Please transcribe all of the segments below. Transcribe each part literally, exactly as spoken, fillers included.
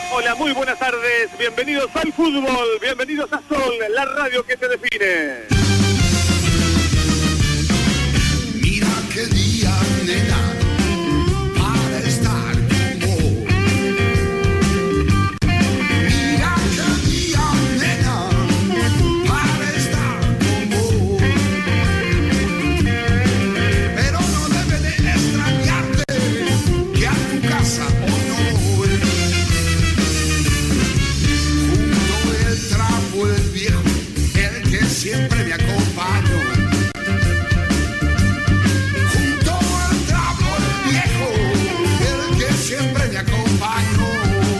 Hola, muy buenas tardes, bienvenidos al fútbol, bienvenidos a Sol, la radio que te define. Mira qué día, nena, para estar con vos. Mira qué día, nena, para estar con vos. Pero no debe de extrañarte que a tu casa hoy no voy. Junto el trapo el viejo, el que siempre me acompañó. Siempre me acompaño.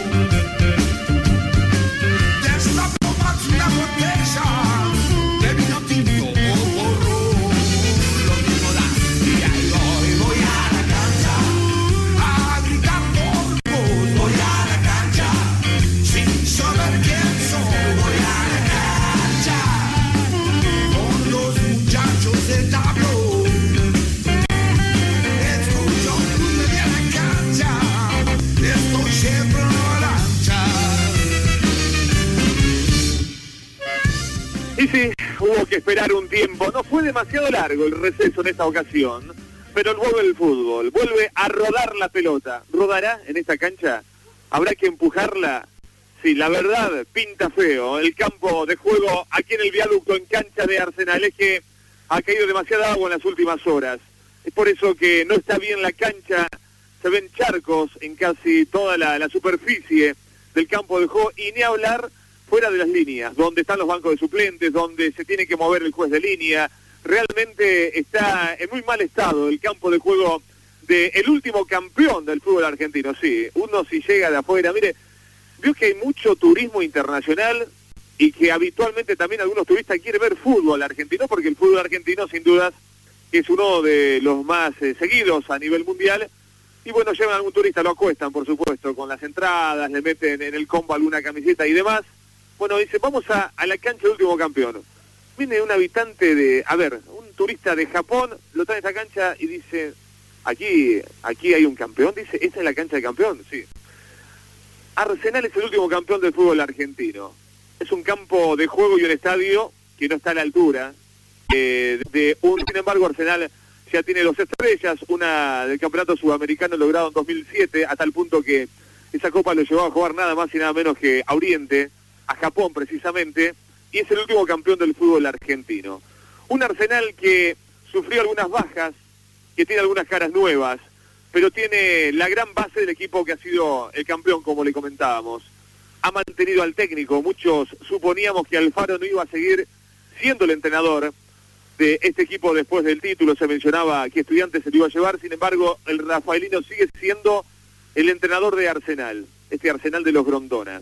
Destapo más una botella de vino tinto o porro. Lo mismo da. Y ahí voy, voy a la cancha a gritar por vos. Voy a la cancha sin saber quién soy. Voy a la cancha con los muchachos del tablón. Siempre una lancha. Y sí, hubo que esperar un tiempo, no fue demasiado largo el receso en esta ocasión, pero vuelve el fútbol, vuelve a rodar la pelota. ¿Rodará en esta cancha? ¿Habrá que empujarla? Sí, la verdad, pinta feo. El campo de juego aquí en el viaducto, en cancha de Arsenal, es que ha caído demasiada agua en las últimas horas. Es por eso que no está bien la cancha. Se ven charcos en casi toda la, la superficie del campo de juego, y ni hablar fuera de las líneas, donde están los bancos de suplentes, donde se tiene que mover el juez de línea. Realmente está en muy mal estado el campo de juego del último campeón del fútbol argentino. Sí, uno si llega de afuera, mire, vio que hay mucho turismo internacional y que habitualmente también algunos turistas quieren ver fútbol argentino, porque el fútbol argentino sin dudas es uno de los más eh, seguidos a nivel mundial. Y bueno, llevan a algún turista, lo acuestan, por supuesto, con las entradas, le meten en el combo alguna camiseta y demás. Bueno, dice, vamos a, a la cancha del último campeón. Viene un habitante de, a ver, un turista de Japón, lo trae a esta cancha y dice, aquí aquí hay un campeón, dice, ¿esta es la cancha del campeón? Sí. Arsenal es el último campeón del fútbol argentino. Es un campo de juego y un estadio que no está a la altura eh, de un, sin embargo, Arsenal ya tiene dos estrellas, una del campeonato sudamericano logrado en dos mil siete, a tal punto que esa copa lo llevó a jugar nada más y nada menos que a Oriente, a Japón precisamente, y es el último campeón del fútbol argentino. Un Arsenal que sufrió algunas bajas, que tiene algunas caras nuevas, pero tiene la gran base del equipo que ha sido el campeón, como le comentábamos. Ha mantenido al técnico, muchos suponíamos que Alfaro no iba a seguir siendo el entrenador de este equipo después del título, se mencionaba que Estudiantes se lo iba a llevar, sin embargo, el rafaelino sigue siendo el entrenador de Arsenal, este Arsenal de los Grondona.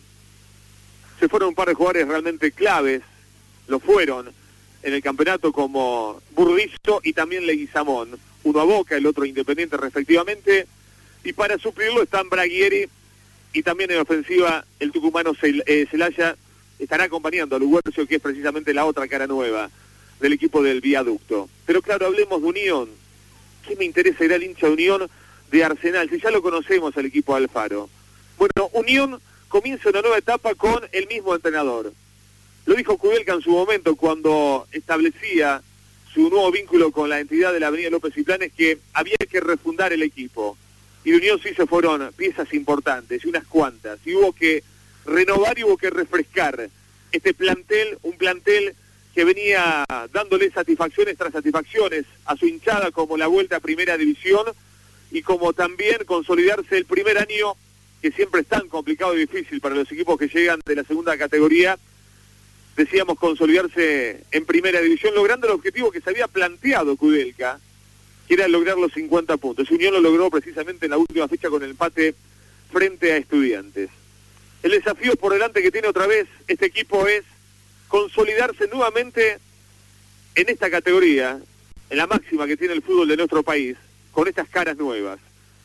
Se fueron un par de jugadores realmente claves, lo fueron en el campeonato, como Burdizo y también Leguizamón, uno a Boca, el otro a Independiente respectivamente, y para suplirlo están Braguieri y también en ofensiva el tucumano Celaya estará acompañando a Luguercio, que es precisamente la otra cara nueva del equipo del viaducto. Pero claro, hablemos de Unión. ¿Qué me interesa ir al hincha de Unión de Arsenal? Si ya lo conocemos al equipo de Alfaro. Bueno, Unión comienza una nueva etapa con el mismo entrenador. Lo dijo Kudelka en su momento cuando establecía su nuevo vínculo con la entidad de la Avenida López y Planes, que había que refundar el equipo. Y de Unión sí se fueron piezas importantes, y unas cuantas. Y hubo que renovar y hubo que refrescar este plantel, un plantel que venía dándole satisfacciones tras satisfacciones a su hinchada, como la vuelta a Primera División, y como también consolidarse el primer año, que siempre es tan complicado y difícil para los equipos que llegan de la segunda categoría, decíamos consolidarse en Primera División, logrando el objetivo que se había planteado Kudelka, que era lograr los cincuenta puntos. Unión lo logró precisamente en la última fecha con el empate frente a Estudiantes. El desafío por delante que tiene otra vez este equipo es consolidarse nuevamente en esta categoría, en la máxima que tiene el fútbol de nuestro país, con estas caras nuevas,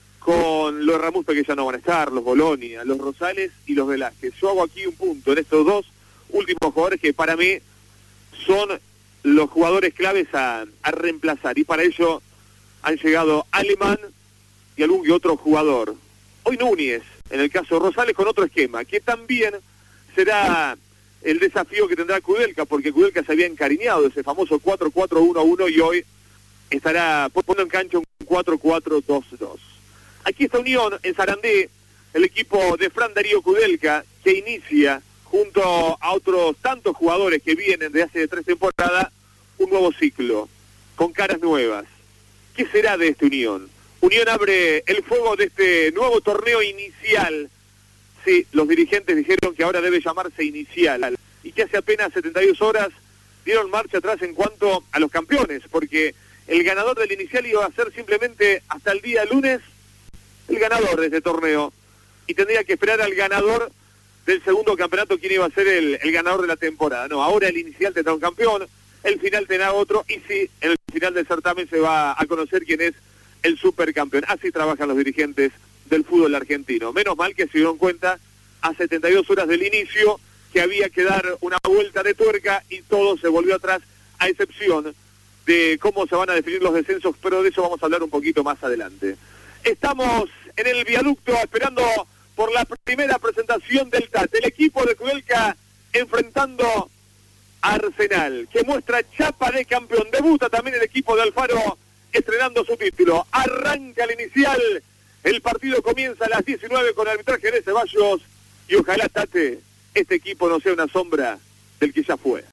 con los Ramuspe que ya no van a estar, los Bolonia, los Rosales y los Velázquez. Yo hago aquí un punto en estos dos últimos jugadores que para mí son los jugadores claves a, a reemplazar, y para ello han llegado Alemán y algún que otro jugador. Hoy Núñez, en el caso de Rosales, con otro esquema, que también será el desafío que tendrá Kudelka, porque Kudelka se había encariñado de ese famoso cuatro cuatro uno uno y hoy estará poniendo en cancha un cuatro cuatro dos dos. Aquí está Unión, en Sarandí, el equipo de Fran Darío Kudelka, que inicia, junto a otros tantos jugadores que vienen de hace tres temporadas, un nuevo ciclo, con caras nuevas. ¿Qué será de esta Unión? Unión abre el fuego de este nuevo torneo inicial. Sí, los dirigentes dijeron que ahora debe llamarse inicial, y que hace apenas setenta y dos horas dieron marcha atrás en cuanto a los campeones, porque el ganador del inicial iba a ser simplemente hasta el día lunes el ganador de este torneo, y tendría que esperar al ganador del segundo campeonato quién iba a ser el, el ganador de la temporada. No, ahora el inicial tendrá un campeón, el final tendrá otro, y sí, en el final del certamen se va a conocer quién es el supercampeón. Así trabajan los dirigentes del fútbol argentino. Menos mal que se dieron cuenta a setenta y dos horas del inicio que había que dar una vuelta de tuerca y todo se volvió atrás, a excepción de cómo se van a definir los descensos, pero de eso vamos a hablar un poquito más adelante. Estamos en el viaducto esperando por la primera presentación del T A T, el equipo de Kudelka enfrentando a Arsenal, que muestra chapa de campeón. Debuta también el equipo de Alfaro estrenando su título. Arranca el inicial, el partido comienza a las diecinueve con arbitraje de Ceballos, y ojalá, Tate, este equipo no sea una sombra del que ya fue.